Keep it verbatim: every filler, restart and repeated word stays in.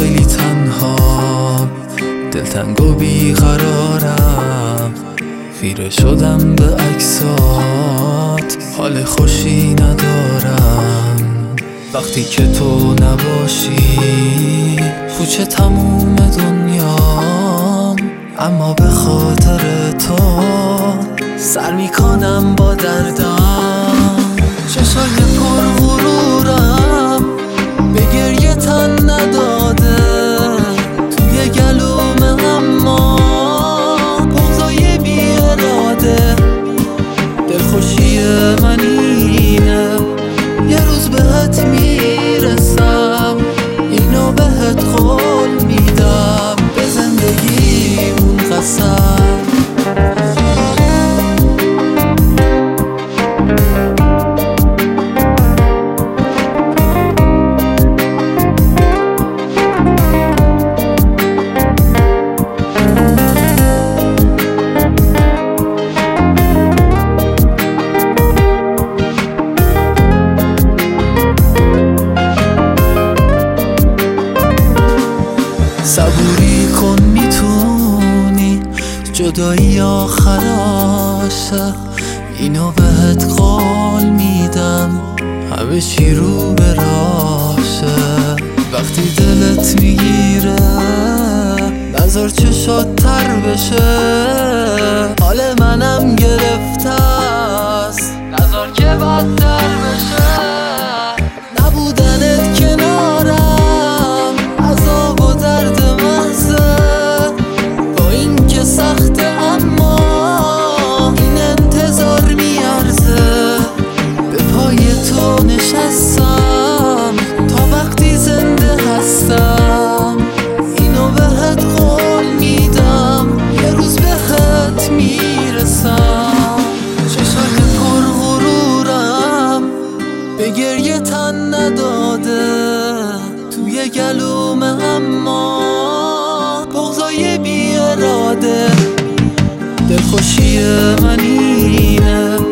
خیلی تنها، دلتنگ و بیقرارم، خیره شدم به عکسات، حال خوشی ندارم. وقتی که تو نباشی پوچه تموم دنیام، اما به خاطر تو سر میکنم با دردم. چشای پر غرورم به گریه تن نداده، توی گلوم اما بغضای بی اراده. دلخوشی من اینه یه روز بهت میرسم، اینو بهت قول میدم، به زندگیمون قسم. صبوری کن میتونی جدایی آخراشه، اینو بهت قول میدم، همه چی رو به راشه. وقتی دلت میگیره نظر چشات تر بشه، حال منم گرفته است، نظر که بدتر بشه. نبودنت کنارم عذاب و درد محضه، با این که سخته اما این انتظار میارزه. به پای تو نشستم تا وقتی زنده هستم، اینو بهت قول میدم، یه روز بهت میرسم. چشای پر غرورم به گریه تن نداده، توی گلوم اما بغضای بی اراده. دلخوشی من اینه